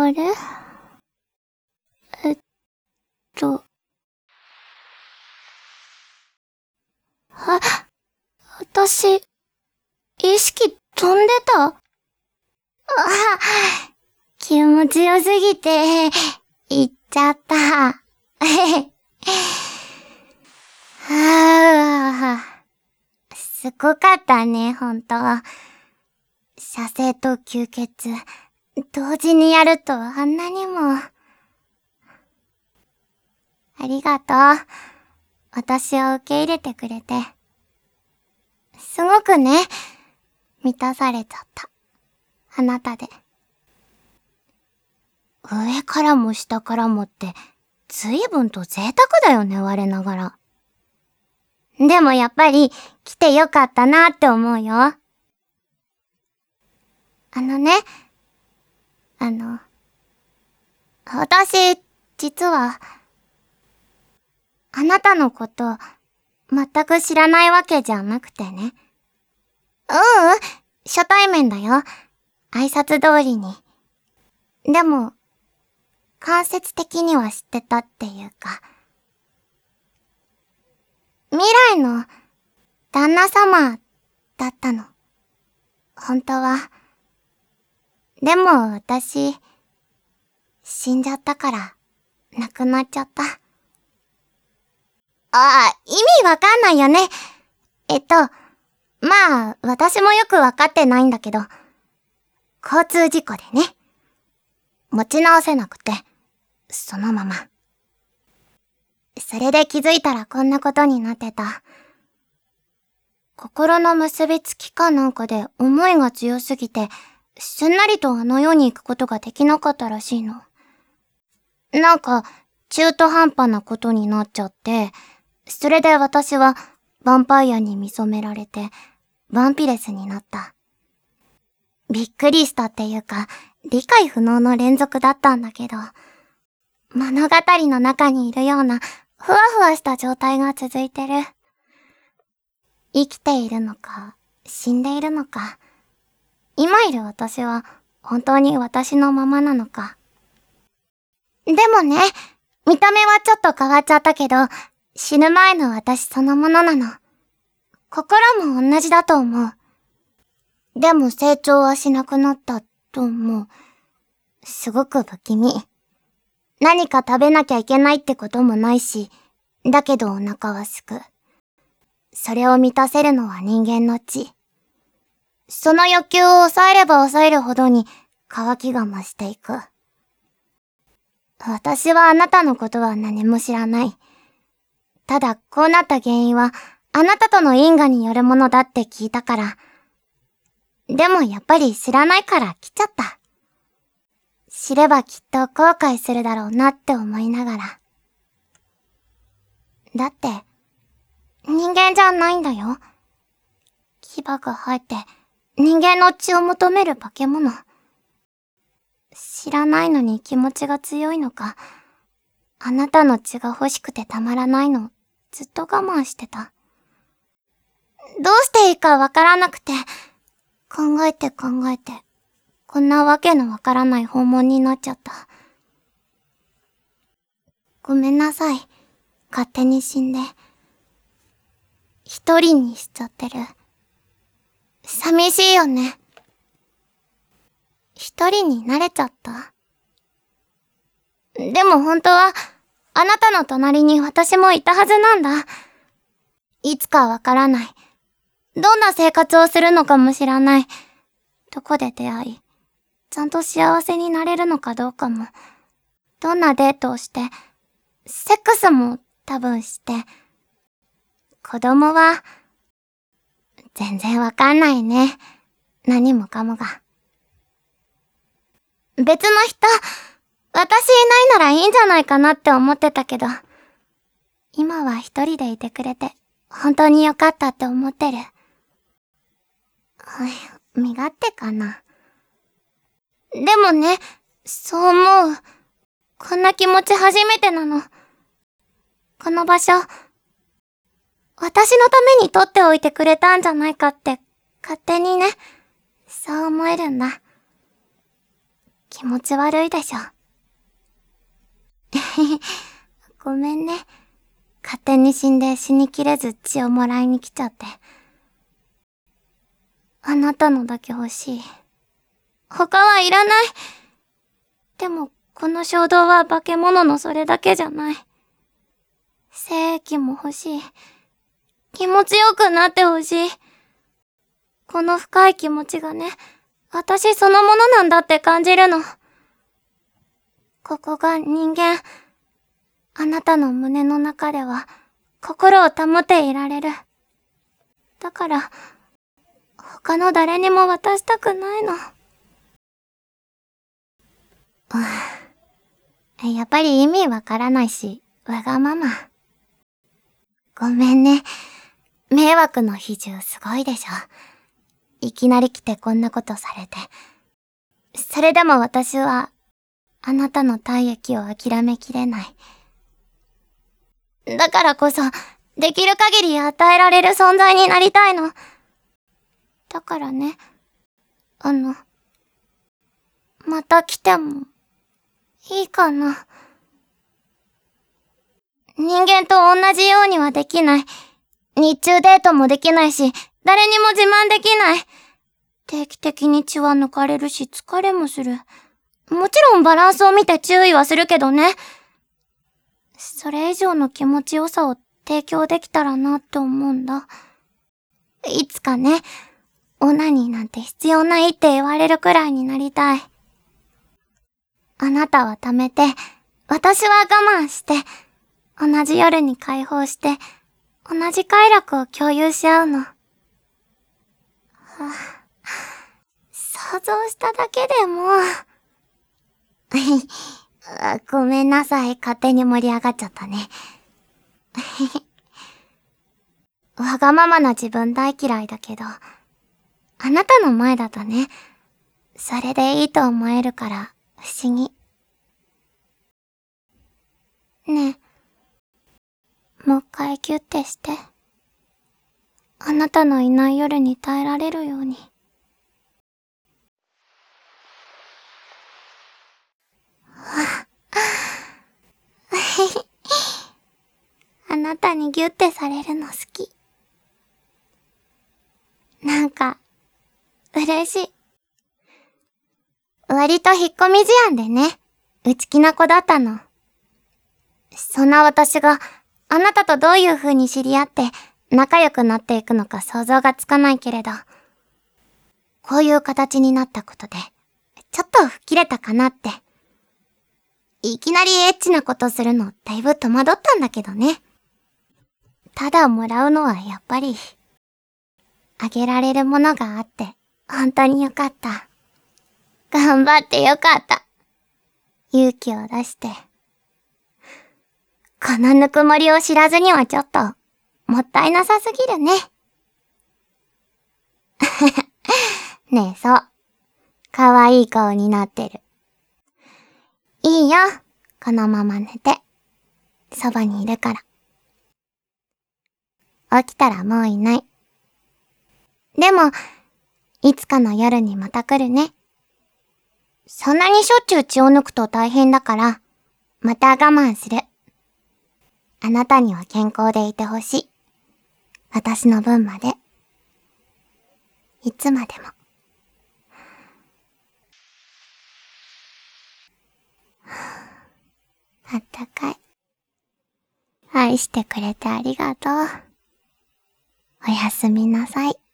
あれ？えっと、私、意識飛んでた？気持ちよすぎて、行っちゃった。すごかったね、ほんと。射精と吸血、同時にやるとあんなにも。ありがとう。私を受け入れてくれて。すごくね、満たされちゃった。あなたで。上からも下からもって、随分と贅沢だよね、我ながら。でもやっぱり、来てよかったなって思うよ。私、実は、あなたのこと、全く知らないわけじゃなくてね。初対面だよ。挨拶通りに。でも、間接的には知ってたっていうか。未来の、旦那様、だったの。本当は。でも私、死んじゃったから、亡くなっちゃった。意味わかんないよね。まあ、私もよくわかってないんだけど、交通事故でね。持ち直せなくて、そのまま。それで気づいたらこんなことになってた。心の結びつきかなんかで思いが強すぎて、すんなりとあの世に行くことができなかったらしいの。なんか、中途半端なことになっちゃって、それで私はヴァンパイアに見初められて、ヴァンピレスになった。びっくりしたっていうか、理解不能の連続だったんだけど、物語の中にいるような、ふわふわした状態が続いてる。生きているのか、死んでいるのか、今いる私は本当に私のままなのか。でもね、見た目はちょっと変わっちゃったけど、死ぬ前の私そのものなの。心も同じだと思う。でも成長はしなくなったと思う。すごく不気味。何か食べなきゃいけないってこともないし、だけどお腹はすく。それを満たせるのは人間の血。その欲求を抑えれば抑えるほどに渇きが増していく。私はあなたのことは何も知らない。ただこうなった原因はあなたとの因果によるものだって聞いたから。でもやっぱり知らないから来ちゃった。知ればきっと後悔するだろうなって思いながら。だって、人間じゃないんだよ。牙が生えて人間の血を求める化け物。知らないのに気持ちが強いのか、あなたの血が欲しくてたまらないの、ずっと我慢してた。どうしていいかわからなくて、考えて、こんなわけのわからない訪問になっちゃった。ごめんなさい。勝手に死んで。一人にしちゃってる。寂しいよね。一人になれちゃった。でも本当は、あなたの隣に私もいたはずなんだ。いつかわからない。どんな生活をするのかも知らない。どこで出会い、ちゃんと幸せになれるのかどうかも。どんなデートをして、セックスも多分して。子供は、全然わかんないね。何もかもが。別の人、私いないならいいんじゃないかなって思ってたけど、今は一人でいてくれて、本当によかったって思ってる。身勝手かな。でもね、そう思う。こんな気持ち初めてなの。この場所、私のために取っておいてくれたんじゃないかって、勝手にね、そう思えるんだ。 気持ち悪いでしょ。ごめんね。勝手に死んで死にきれず血をもらいに来ちゃって。あなたのだけ欲しい。他はいらない。でも、この衝動は化け物のそれだけじゃない。精液も欲しい。気持ちよくなって欲しい。この深い気持ちがね、私そのものなんだって感じるの。ここが人間。あなたの胸の中では、心を保っていられる。だから、他の誰にも渡したくないの。やっぱり意味わからないし、わがまま。ごめんね。迷惑の比重すごいでしょ。いきなり来てこんなことされて。それでも私は、あなたの体液を諦めきれない。だからこそ、できる限り与えられる存在になりたいの。だからね、また来ても、いいかな。人間と同じようにはできない。日中デートもできないし、誰にも自慢できない。定期的に血は抜かれるし疲れもする。もちろんバランスを見て注意はするけどね。それ以上の気持ちよさを提供できたらなって思うんだ。いつかね、オナニーなんて必要ないって言われるくらいになりたい。あなたは貯めて、私は我慢して、同じ夜に解放して、同じ快楽を共有し合うの。想像しただけでもごめんなさい、勝手に盛り上がっちゃったね。わがままな自分大嫌いだけど、あなたの前だとね、それでいいと思えるから不思議。ねえ、もう一回ギュッてして。あなたのいない夜に耐えられるように。あなたにギュッてされるの好き。なんか、嬉しい。割と引っ込み思案でね、内気な子だったの。そんな私があなたとどういう風に知り合って仲良くなっていくのか想像がつかないけれど、こういう形になったことで、ちょっと吹っ切れたかなって。いきなりエッチなことするのだいぶ戸惑ったんだけどね。ただもらうのはやっぱり、あげられるものがあって、本当によかった。頑張ってよかった。勇気を出して。このぬくもりを知らずにはちょっと、もったいなさすぎるね。ねえ、そう。かわいい顔になってる。いいよ。このまま寝て。そばにいるから。起きたらもういない。でも、いつかの夜にまた来るね。そんなにしょっちゅう血を抜くと大変だから、また我慢する。あなたには健康でいてほしい。私の分まで。いつまでも。あったかい。愛してくれてありがとう。おやすみなさい。